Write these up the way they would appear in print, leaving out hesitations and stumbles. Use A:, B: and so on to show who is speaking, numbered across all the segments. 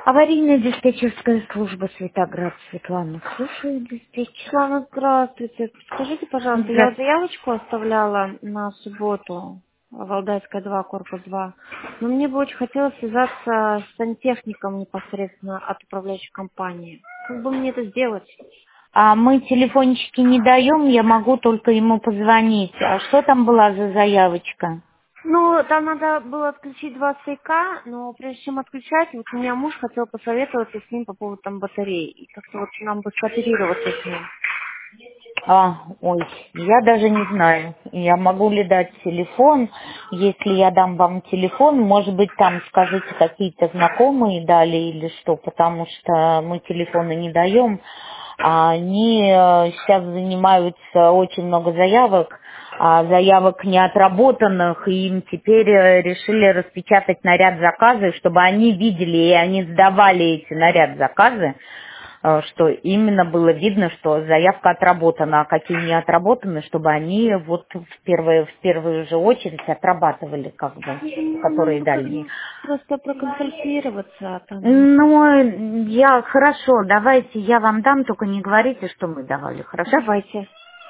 A: Аварийная диспетчерская служба Светоград. Светлана, слушаю диспетчер.
B: Светлана, здравствуйте. Скажите, пожалуйста, я вот
A: Здравствуйте.
B: заявочку оставляла на субботу, Валдайская 2, корпус 2. Но мне бы очень хотелось связаться с сантехником непосредственно от управляющей компании. Как бы мне это сделать?
A: А мы телефончики не даем, я могу только ему позвонить. А что там была за заявочка?
B: Ну, там надо было отключить два стояка, но прежде чем отключать, вот у меня муж хотел посоветоваться с ним по поводу там батареи. И как-то вот нам бы скооперироваться с ним.
A: Ой, я даже не знаю, я могу ли дать телефон. Если я дам вам телефон, может быть, там скажите, какие-то знакомые дали или что, потому что мы телефоны не даем. А они сейчас занимаются очень много заявок, заявок неотработанных, и им теперь решили распечатать наряд заказы, чтобы они видели, и они сдавали эти наряд заказы, что именно было видно, что заявка отработана, а какие не отработаны, чтобы они вот в первую же очередь отрабатывали, как бы,
B: Нам
A: которые
B: бы
A: дали мне.
B: как-то просто проконсультироваться там.
A: Ну, хорошо, давайте я вам дам, только не говорите, что мы давали, хорошо?
B: Давайте.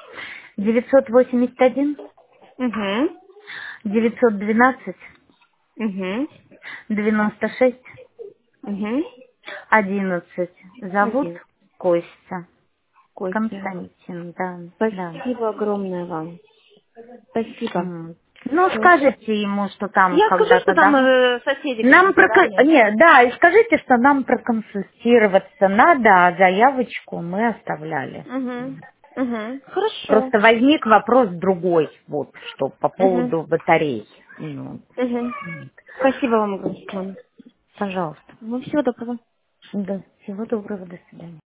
A: 981
B: Угу.
A: 912
B: Угу.
A: 96
B: Угу.
A: 11. Зовут
B: Один.
A: Костя.
B: Костя.
A: Константин, да, да.
B: Спасибо огромное вам. Спасибо.
A: Ну,
B: Всё.
A: скажите ему, что там
B: Я скажу, что
A: когда-то
B: там
A: давно.
B: соседи какие-то, да, мне?
A: Нет, да, и скажите, что нам проконсультироваться надо, а заявочку мы оставляли.
B: Угу. Угу. Хорошо.
A: Просто возник вопрос другой, вот, что по
B: Угу.
A: поводу батарей. Ну,
B: Угу.
A: вот.
B: Спасибо вам огромное.
A: Пожалуйста.
B: Ну, всего доброго.
A: Да, всего доброго, до свидания.